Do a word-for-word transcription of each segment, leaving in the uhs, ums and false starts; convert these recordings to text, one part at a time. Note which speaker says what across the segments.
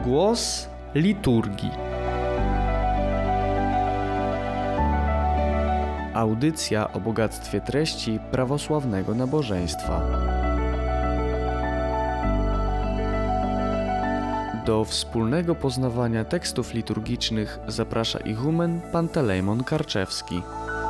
Speaker 1: Głos liturgii. Audycja o bogactwie treści prawosławnego nabożeństwa. Do wspólnego poznawania tekstów liturgicznych zaprasza ichumen Pantelejmon Karczewski.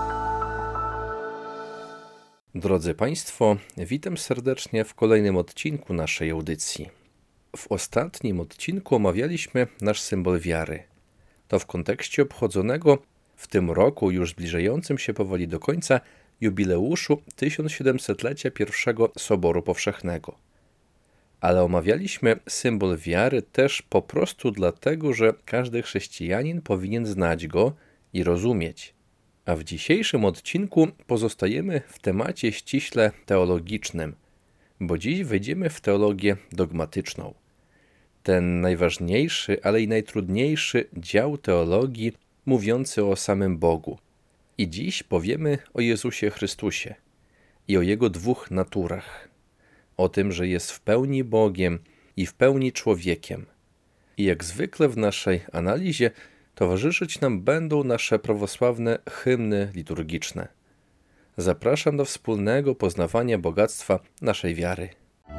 Speaker 2: Drodzy Państwo, witam serdecznie w kolejnym odcinku naszej audycji. W ostatnim odcinku omawialiśmy nasz symbol wiary. To w kontekście obchodzonego w tym roku, już zbliżającym się powoli do końca, jubileuszu tysiąc siedemsetlecia pierwszego Soboru Powszechnego. Ale omawialiśmy symbol wiary też po prostu dlatego, że każdy chrześcijanin powinien znać go i rozumieć. A w dzisiejszym odcinku pozostajemy w temacie ściśle teologicznym, bo dziś wejdziemy w teologię dogmatyczną. Ten najważniejszy, ale i najtrudniejszy dział teologii mówiący o samym Bogu. I dziś powiemy o Jezusie Chrystusie i o Jego dwóch naturach. O tym, że jest w pełni Bogiem i w pełni człowiekiem. I jak zwykle w naszej analizie towarzyszyć nam będą nasze prawosławne hymny liturgiczne. Zapraszam do wspólnego poznawania bogactwa naszej wiary.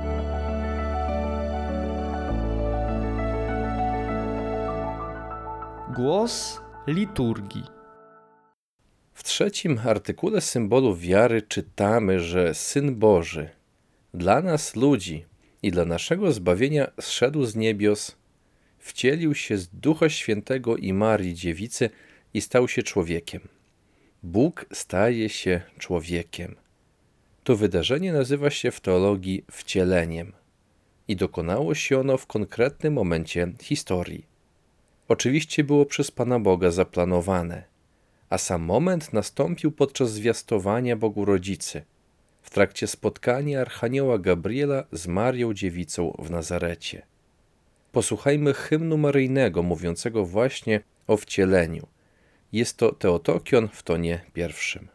Speaker 1: Głos liturgii.
Speaker 2: W trzecim artykule symbolu wiary czytamy, że Syn Boży dla nas ludzi i dla naszego zbawienia zszedł z niebios, wcielił się z Ducha Świętego i Marii Dziewicy i stał się człowiekiem. Bóg staje się człowiekiem. To wydarzenie nazywa się w teologii wcieleniem i dokonało się ono w konkretnym momencie historii. Oczywiście było przez Pana Boga zaplanowane, a sam moment nastąpił podczas zwiastowania Bogu Rodzicy, w trakcie spotkania Archanioła Gabriela z Marią Dziewicą w Nazarecie. Posłuchajmy hymnu maryjnego mówiącego właśnie o wcieleniu. Jest to Teotokion w tonie pierwszym.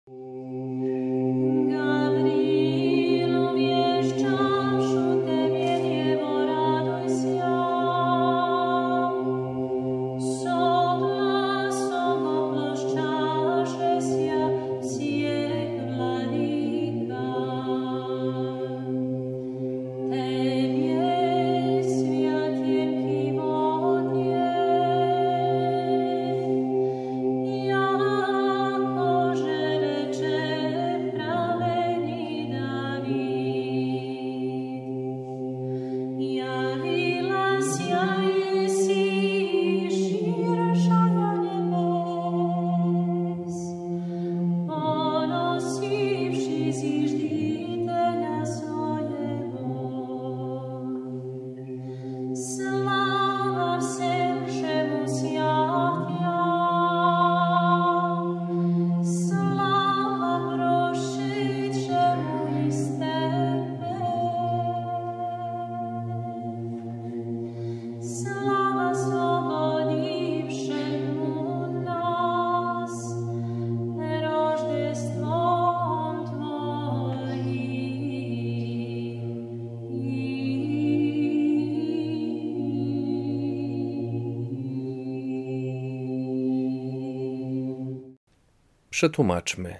Speaker 2: Przetłumaczmy.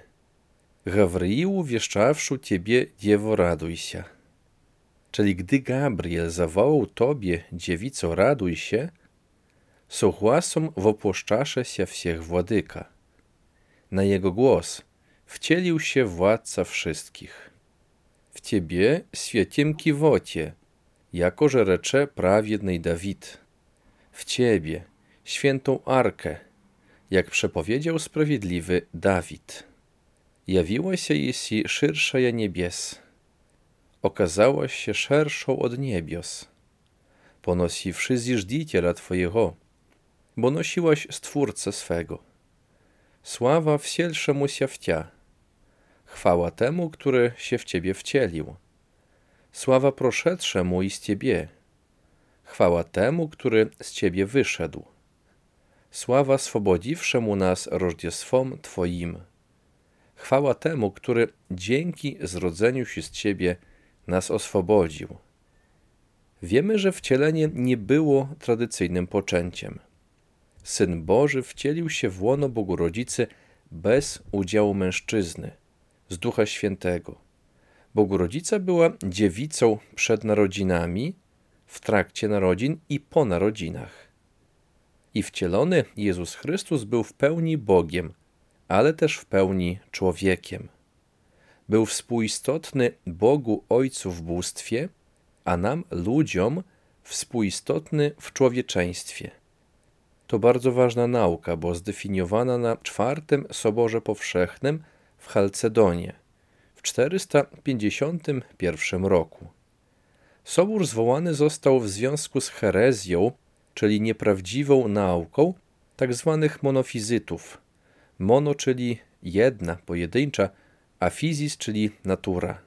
Speaker 2: Gawryilu wieszczawszu Ciebie, Dziewo, raduj się. Czyli gdy Gabriel zawołał Tobie, dziewico, raduj się, so głosem wopłoszczasze się wsiech Władyka. Na jego głos wcielił się Władca wszystkich. W Ciebie święciemki wocie, jako że recze prawiednej Dawid. W Ciebie świętą Arkę, jak przepowiedział sprawiedliwy Dawid. Jawiła się jeśli szersza ja niebies, okazałaś się szerszą od niebios, ponosiwszy zjeżdżiciela Twojego, bo nosiłaś Stwórcę swego. Sława wsielszemu się w Cia, chwała temu, który się w Ciebie wcielił. Sława proszedszemu i z Ciebie, chwała temu, który z Ciebie wyszedł. Sława swobodziwszemu nas rożdziestwom Twoim. Chwała temu, który dzięki zrodzeniu się z Ciebie nas oswobodził. Wiemy, że wcielenie nie było tradycyjnym poczęciem. Syn Boży wcielił się w łono Bogu-Rodzicy bez udziału mężczyzny, z Ducha Świętego. Bogu-Rodzica była dziewicą przed narodzinami, w trakcie narodzin i po narodzinach. I wcielony Jezus Chrystus był w pełni Bogiem, ale też w pełni człowiekiem. Był współistotny Bogu Ojcu w bóstwie, a nam, ludziom, współistotny w człowieczeństwie. To bardzo ważna nauka, bo zdefiniowana na czwartym Soborze Powszechnym w Chalcedonie w czterysta pięćdziesiątym pierwszym roku. Sobór zwołany został w związku z herezją, czyli nieprawdziwą nauką tak zwanych monofizytów. Mono, czyli jedna, pojedyncza, a fizis, czyli natura.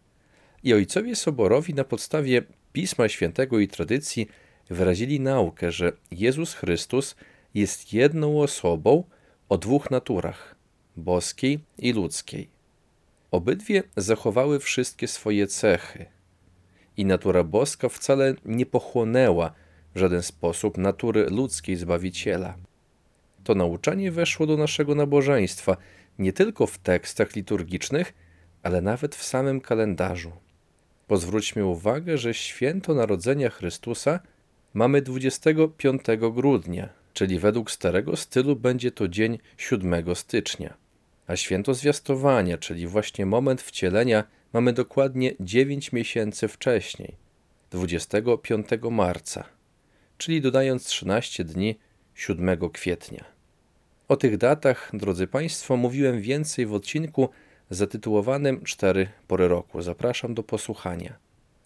Speaker 2: I ojcowie soborowi na podstawie Pisma Świętego i tradycji wyrazili naukę, że Jezus Chrystus jest jedną osobą o dwóch naturach, boskiej i ludzkiej. Obydwie zachowały wszystkie swoje cechy i natura boska wcale nie pochłonęła w żaden sposób natury ludzkiej Zbawiciela. To nauczanie weszło do naszego nabożeństwa nie tylko w tekstach liturgicznych, ale nawet w samym kalendarzu. Pozwróćmy uwagę, że święto Narodzenia Chrystusa mamy dwudziestego piątego grudnia, czyli według starego stylu będzie to dzień siódmego stycznia. A święto Zwiastowania, czyli właśnie moment wcielenia, mamy dokładnie dziewięć miesięcy wcześniej, dwudziestego piątego marca, czyli dodając trzynaście dni, siódmego kwietnia. O tych datach, drodzy Państwo, mówiłem więcej w odcinku zatytułowanym Cztery pory roku. Zapraszam do posłuchania.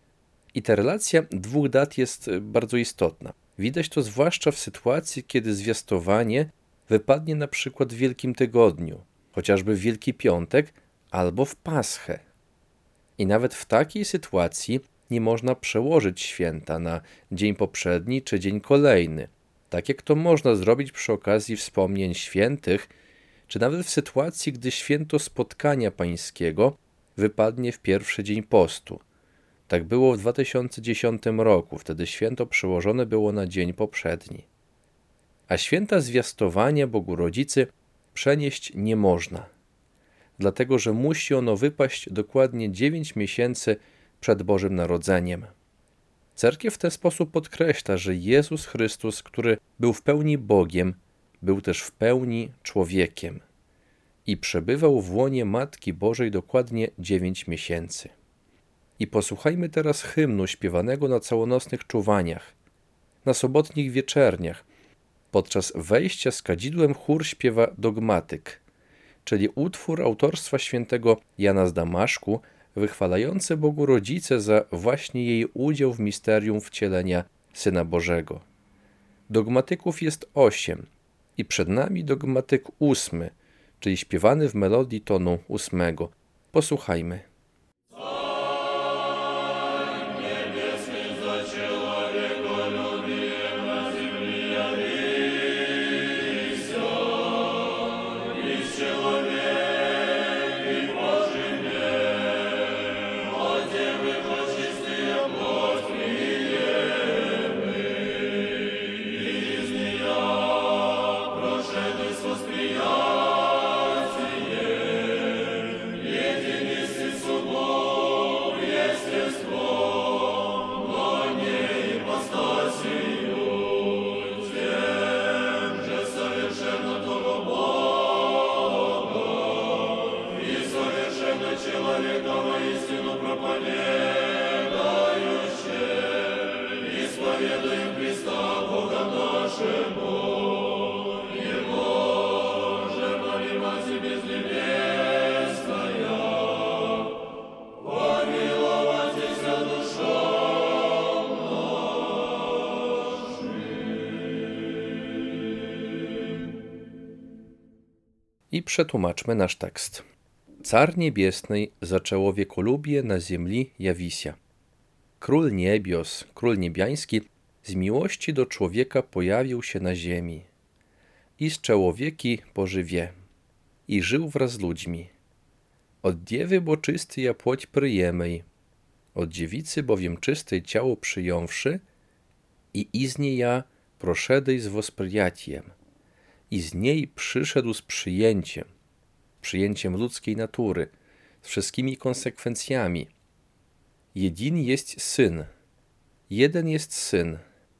Speaker 2: I ta relacja dwóch dat jest bardzo istotna. Widać to zwłaszcza w sytuacji, kiedy zwiastowanie wypadnie na przykład w Wielkim Tygodniu, chociażby w Wielki Piątek albo w Paschę. I nawet w takiej sytuacji nie można przełożyć święta na dzień poprzedni czy dzień kolejny, tak jak to można zrobić przy okazji wspomnień świętych, czy nawet w sytuacji, gdy święto Spotkania Pańskiego wypadnie w pierwszy dzień postu. Tak było w dwa tysiące dziesiątym roku, wtedy święto przełożone było na dzień poprzedni. A święta Zwiastowania Bogu-Rodzicy przenieść nie można, dlatego że musi ono wypaść dokładnie dziewięć miesięcy przed Bożym Narodzeniem. Cerkiew w ten sposób podkreśla, że Jezus Chrystus, który był w pełni Bogiem, był też w pełni człowiekiem i przebywał w łonie Matki Bożej dokładnie dziewięć miesięcy. I posłuchajmy teraz hymnu śpiewanego na całonocnych czuwaniach, na sobotnich wieczerniach. Podczas wejścia z kadzidłem chór śpiewa dogmatyk, czyli utwór autorstwa świętego Jana z Damaszku, wychwalający Bogu-Rodzicę za właśnie jej udział w misterium wcielenia Syna Bożego. Dogmatyków jest osiem i przed nami dogmatyk ósmy, czyli śpiewany w melodii tonu ósmego. Posłuchajmy. I przetłumaczmy nasz tekst. Car niebiesnej zaczęło wiekolubie na ziemi jawisia. Król niebios, król niebiański, z miłości do człowieka pojawił się na ziemi. I z człowieki pożywie. I żył wraz z ludźmi. Od dziewy bo czysty ja płoć pryjemej. Od dziewicy bowiem czystej ciało przyjąwszy, i iz niej proszedej z wосприятием, i z niej przyszedł z przyjęciem, przyjęciem ludzkiej natury, z wszystkimi konsekwencjami. Jedin jest Syn, jeden jest Syn,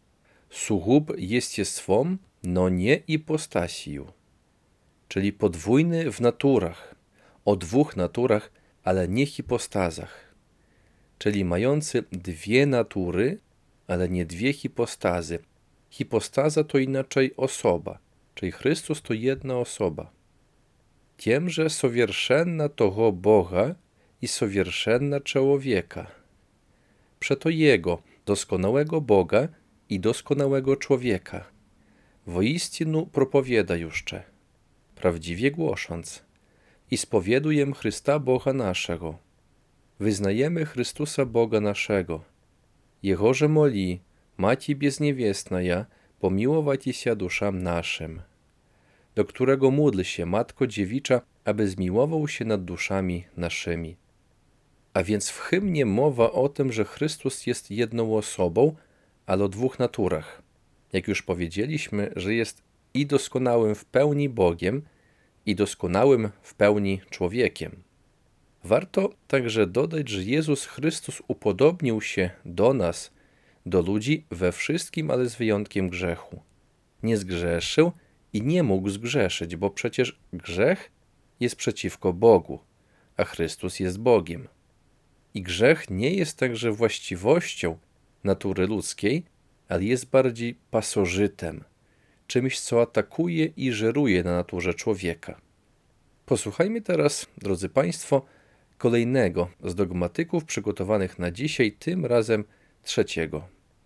Speaker 2: suгуб естеством, no nie ipostasiją, czyli podwójny w naturach, o dwóch naturach, ale nie hipostazach, czyli mający dwie natury, ale nie dwie hipostazy. Hipostaza to inaczej osoba, czyli Chrystus to jedna osoba. Tiemże soвершенна того Boga i soвершенна człowieka. Przeto Jego, doskonałego Boga i doskonałego człowieka, woistinu propowiadajuszcze, prawdziwie głosząc, i spowiedujem Chrysta Boga naszego, wyznajemy Chrystusa Boga naszego, Jehoże moli, Mati bezniewiestnaja, pomiłowatися duszam naszym, do którego módl się Matko Dziewicza, aby zmiłował się nad duszami naszymi. A więc w hymnie mowa o tym, że Chrystus jest jedną osobą, ale o dwóch naturach. Jak już powiedzieliśmy, że jest i doskonałym w pełni Bogiem, i doskonałym w pełni człowiekiem. Warto także dodać, że Jezus Chrystus upodobnił się do nas, do ludzi we wszystkim, ale z wyjątkiem grzechu. Nie zgrzeszył i nie mógł zgrzeszyć, bo przecież grzech jest przeciwko Bogu, a Chrystus jest Bogiem. I grzech nie jest także właściwością natury ludzkiej, ale jest bardziej pasożytem, czymś, co atakuje i żeruje na naturze człowieka. Posłuchajmy teraz, drodzy Państwo, kolejnego z dogmatyków przygotowanych na dzisiaj, tym razem trzeciego.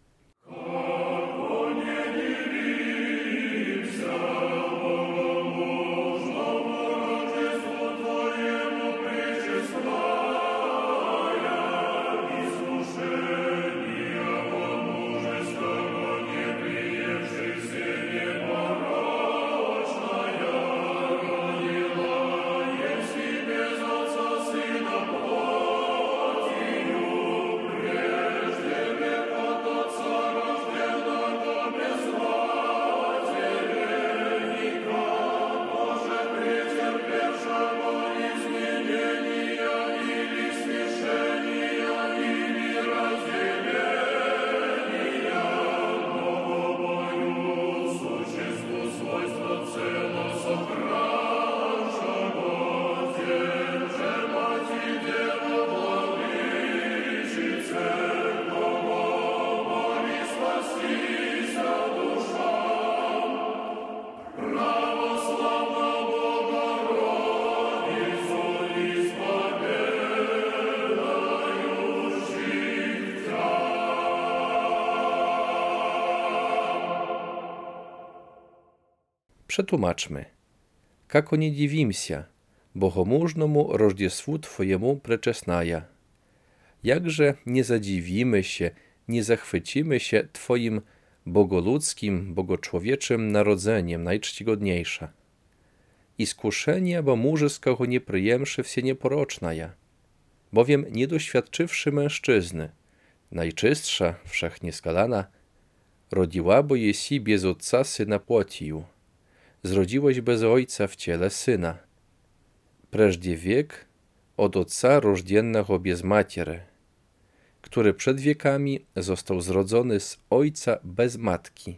Speaker 2: Przetłumaczmy. Kako nie dziwimся, bohomóżnemu rożdziestwu Twojemu preczesnaja. Jakże nie zadziwimy się, nie zachwycimy się Twoim bogoludzkim, bogoczłowieczym narodzeniem najczcigodniejsza. Iskuszenia bo murzyskiego nie przyjemszy wsie nieporocznaja, bowiem nie doświadczywszy mężczyzny, najczystsza, wszechnieskalana, rodziła bo jesi bez otca syna płotiju. Zrodziłeś bez ojca w ciele syna. Preżdzie wiek od otca rożdziennego bez matiery, który przed wiekami został zrodzony z ojca bez matki.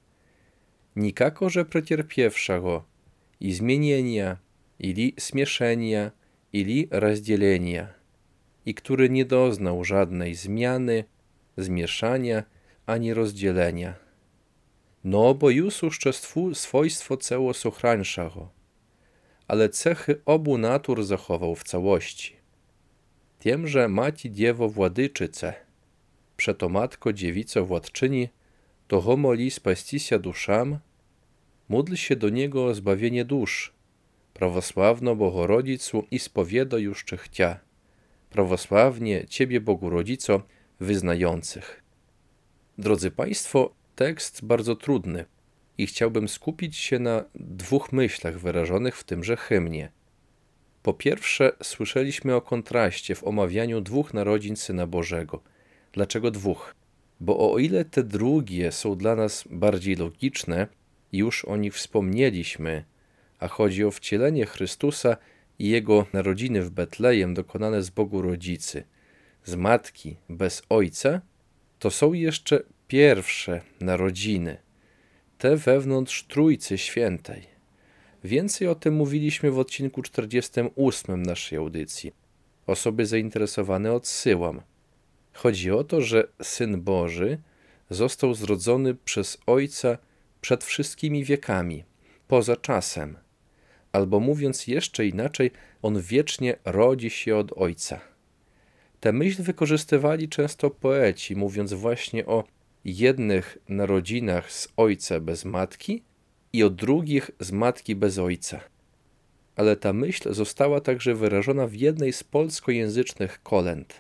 Speaker 2: Nikako, że przecierpiewszego i zmienienia, ili smieszenia, ili rozdzielenia, i który nie doznał żadnej zmiany, zmieszania, ani rozdzielenia. No, bo już uszczestwu swojstwo ceło sochrańszego, ale cechy obu natur zachował w całości. Tiemże Mati Dziewo Władyczyce, przeto Matko Dziewico Władczyni, to ho moli spastisia duszam, módl się do Niego o zbawienie dusz, prawosławno Bogorodzicu i spowiedo już czy chcia, prawosławnie Ciebie Bogu Rodzico wyznających. Drodzy Państwo, tekst bardzo trudny i chciałbym skupić się na dwóch myślach wyrażonych w tymże hymnie. Po pierwsze, słyszeliśmy o kontraście w omawianiu dwóch narodzin Syna Bożego. Dlaczego dwóch? Bo o ile te drugie są dla nas bardziej logiczne, już o nich wspomnieliśmy, a chodzi o wcielenie Chrystusa i Jego narodziny w Betlejem dokonane z Bogu Rodzicy, z Matki bez Ojca, to są jeszcze pierwsze narodziny, te wewnątrz Trójcy Świętej. Więcej o tym mówiliśmy w odcinku czterdziestym ósmym naszej audycji. Osoby zainteresowane odsyłam. Chodzi o to, że Syn Boży został zrodzony przez Ojca przed wszystkimi wiekami, poza czasem. Albo mówiąc jeszcze inaczej, On wiecznie rodzi się od Ojca. Tę myśl wykorzystywali często poeci, mówiąc właśnie o jednych narodzinach z Ojca bez Matki i o drugich z Matki bez Ojca. Ale ta myśl została także wyrażona w jednej z polskojęzycznych kolęd.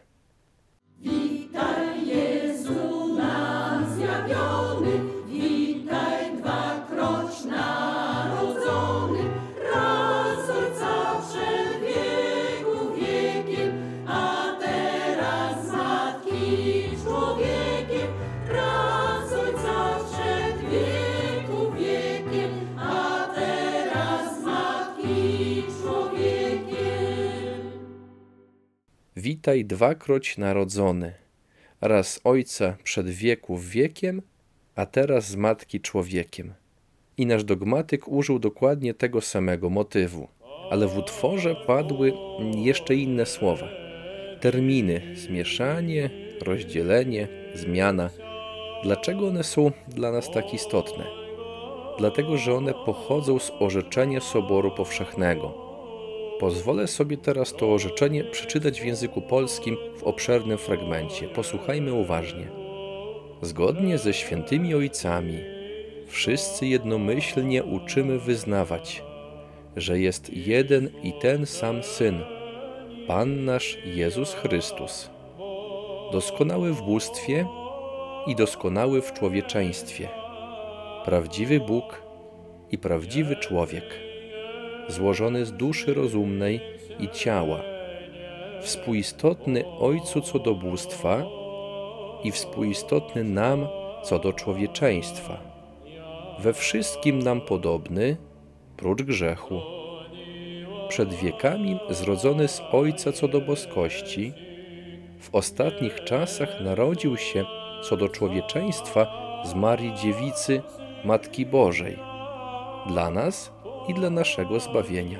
Speaker 3: Witaj Jezu nam zjawiony, witaj dwakroć narodzony, raz Ojca przed wieku wiekiem, a teraz z Matki człowiekiem, raz Ojca przed wieku wiekiem, a teraz z Matki człowiekiem.
Speaker 2: Witaj dwakroć narodzony, raz Ojca przed wieków wiekiem, a teraz z Matki człowiekiem. I nasz dogmatyk użył dokładnie tego samego motywu, ale w utworze padły jeszcze inne słowa. Terminy: zmieszanie, rozdzielenie, zmiana. Dlaczego one są dla nas tak istotne? Dlatego, że one pochodzą z orzeczenia Soboru Powszechnego. Pozwolę sobie teraz to orzeczenie przeczytać w języku polskim w obszernym fragmencie. Posłuchajmy uważnie. Zgodnie ze świętymi ojcami, wszyscy jednomyślnie uczymy wyznawać, że jest jeden i ten sam Syn, Pan nasz Jezus Chrystus, doskonały w bóstwie i doskonały w człowieczeństwie, prawdziwy Bóg i prawdziwy człowiek, złożony z duszy rozumnej i ciała, współistotny Ojcu co do bóstwa i współistotny nam co do człowieczeństwa, we wszystkim nam podobny, prócz grzechu, przed wiekami zrodzony z Ojca co do boskości, w ostatnich czasach narodził się co do człowieczeństwa z Marii Dziewicy, Matki Bożej, dla nas i dla naszego zbawienia.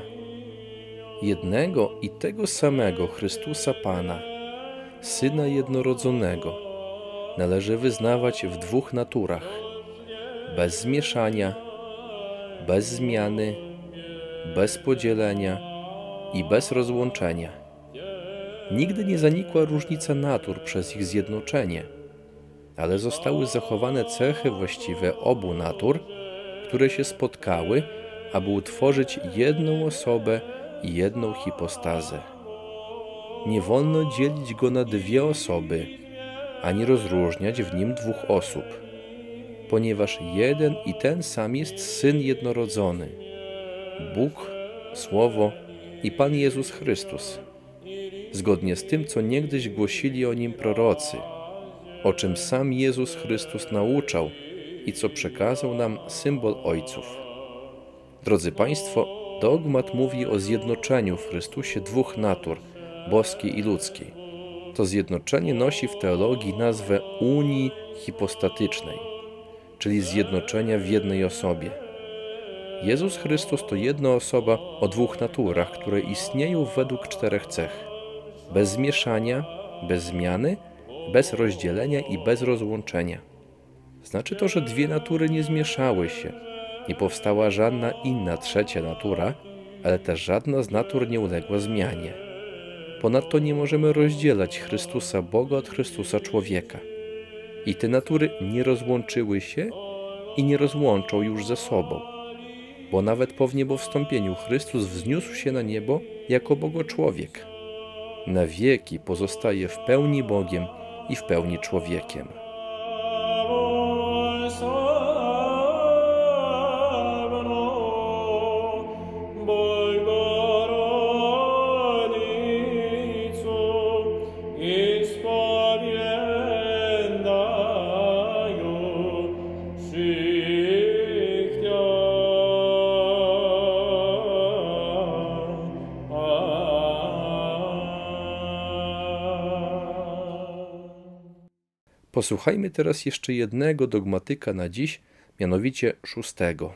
Speaker 2: Jednego i tego samego Chrystusa Pana, Syna jednorodzonego, należy wyznawać w dwóch naturach, bez zmieszania, bez zmiany, bez podzielenia i bez rozłączenia. Nigdy nie zanikła różnica natur przez ich zjednoczenie, ale zostały zachowane cechy właściwe obu natur, które się spotkały, aby utworzyć jedną osobę i jedną hipostazę. Nie wolno dzielić go na dwie osoby, ani rozróżniać w nim dwóch osób, ponieważ jeden i ten sam jest Syn jednorodzony, Bóg, Słowo i Pan Jezus Chrystus, zgodnie z tym, co niegdyś głosili o Nim prorocy, o czym sam Jezus Chrystus nauczał i co przekazał nam symbol ojców. Drodzy Państwo, dogmat mówi o zjednoczeniu w Chrystusie dwóch natur, boskiej i ludzkiej. To zjednoczenie nosi w teologii nazwę unii hipostatycznej, czyli zjednoczenia w jednej osobie. Jezus Chrystus to jedna osoba o dwóch naturach, które istnieją według czterech cech: bez zmieszania, bez zmiany, bez rozdzielenia i bez rozłączenia. Znaczy to, że dwie natury nie zmieszały się, nie powstała żadna inna trzecia natura, ale też żadna z natur nie uległa zmianie. Ponadto nie możemy rozdzielać Chrystusa Boga od Chrystusa człowieka. I te natury nie rozłączyły się i nie rozłączą już ze sobą, bo nawet po wniebowstąpieniu Chrystus wzniósł się na niebo jako Bogo-człowiek. Na wieki pozostaje w pełni Bogiem i w pełni człowiekiem. Posłuchajmy teraz jeszcze jednego dogmatyka na dziś, mianowicie szóstego.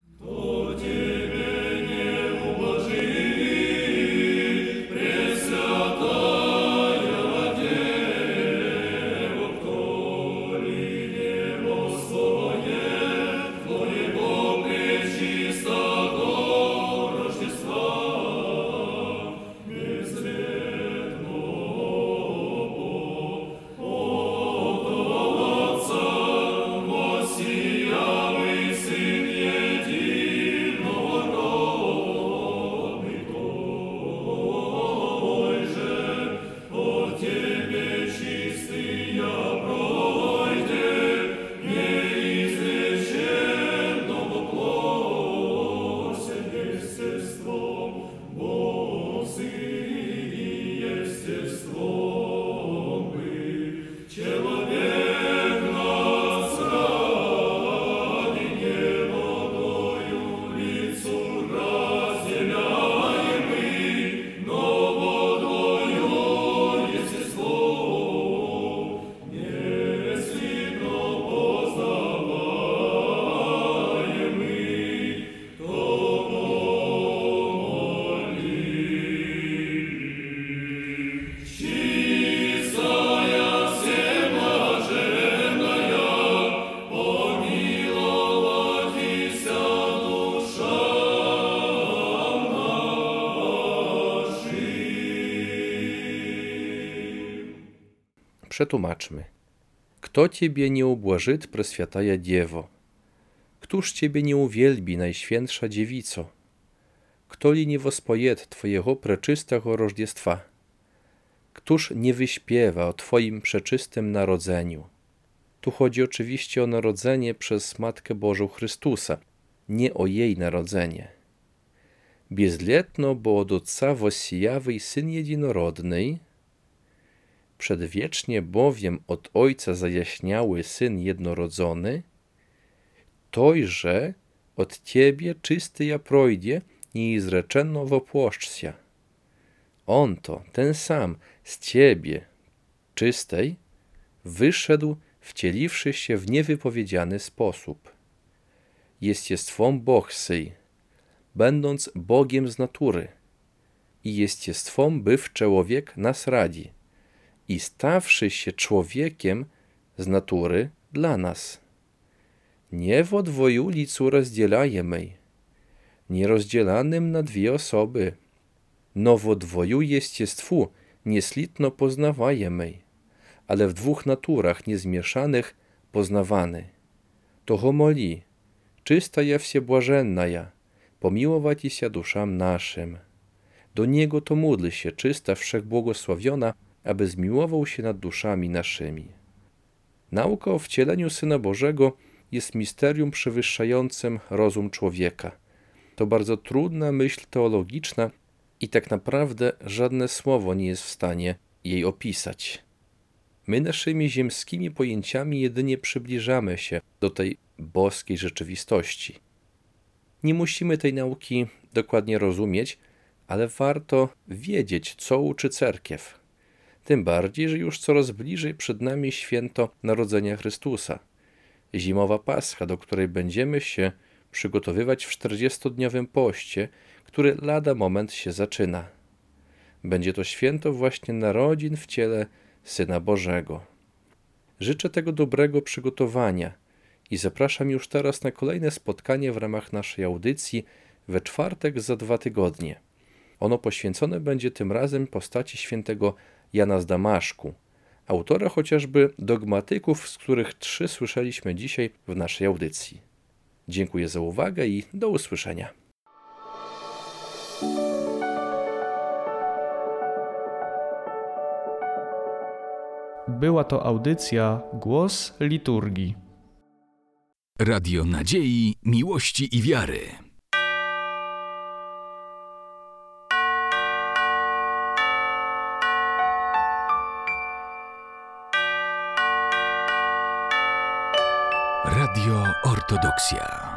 Speaker 2: Przetłumaczmy. Kto Ciebie nie ubłażyt, Preswiataja Dziewo? Któż Ciebie nie uwielbi, Najświętsza Dziewico? Kto li nie wospojet Twojego preczystego rożdziestwa? Któż nie wyśpiewa o Twoim przeczystym narodzeniu? Tu chodzi oczywiście o narodzenie przez Matkę Bożą Chrystusa, nie o jej narodzenie. Bezletno, bo od Otca wossijawy Syn Jedinorodny, przedwiecznie bowiem od Ojca zajaśniały Syn Jednorodzony, tojże od Ciebie czysty ja projdzie, nieizreczeno wopłoszczsia. On to, ten sam, z Ciebie, czystej, wyszedł, wcieliwszy się w niewypowiedziany sposób. Jest jestwom Boh syj, będąc Bogiem z natury, i jest jestwom byw człowiek nas radzi, i stawszy się człowiekiem z natury dla nas. Nie w odwoju licu rozdzielajemej, nie rozdzielanym na dwie osoby, no w odwoju jestestwu nieslitno poznawajemej, ale w dwóch naturach niezmieszanych poznawany. Toho moli, czysta ja wsiebłażenna ja, pomiłować się duszam naszym. Do Niego to módl się, czysta wszechbłogosławiona, aby zmiłował się nad duszami naszymi. Nauka o wcieleniu Syna Bożego jest misterium przewyższającym rozum człowieka. To bardzo trudna myśl teologiczna i tak naprawdę żadne słowo nie jest w stanie jej opisać. My naszymi ziemskimi pojęciami jedynie przybliżamy się do tej boskiej rzeczywistości. Nie musimy tej nauki dokładnie rozumieć, ale warto wiedzieć, co uczy cerkiew. Tym bardziej, że już coraz bliżej przed nami święto Narodzenia Chrystusa, zimowa Pascha, do której będziemy się przygotowywać w czterdziestodniowym poście, który lada moment się zaczyna. Będzie to święto właśnie narodzin w ciele Syna Bożego. Życzę tego dobrego przygotowania i zapraszam już teraz na kolejne spotkanie w ramach naszej audycji we czwartek za dwa tygodnie. Ono poświęcone będzie tym razem postaci świętego Jana z Damaszku, autora chociażby dogmatyków, z których trzy słyszeliśmy dzisiaj w naszej audycji. Dziękuję za uwagę i do usłyszenia.
Speaker 1: Była to audycja Głos Liturgii.
Speaker 4: Radio Nadziei, Miłości i Wiary. Radio Ortodoksja.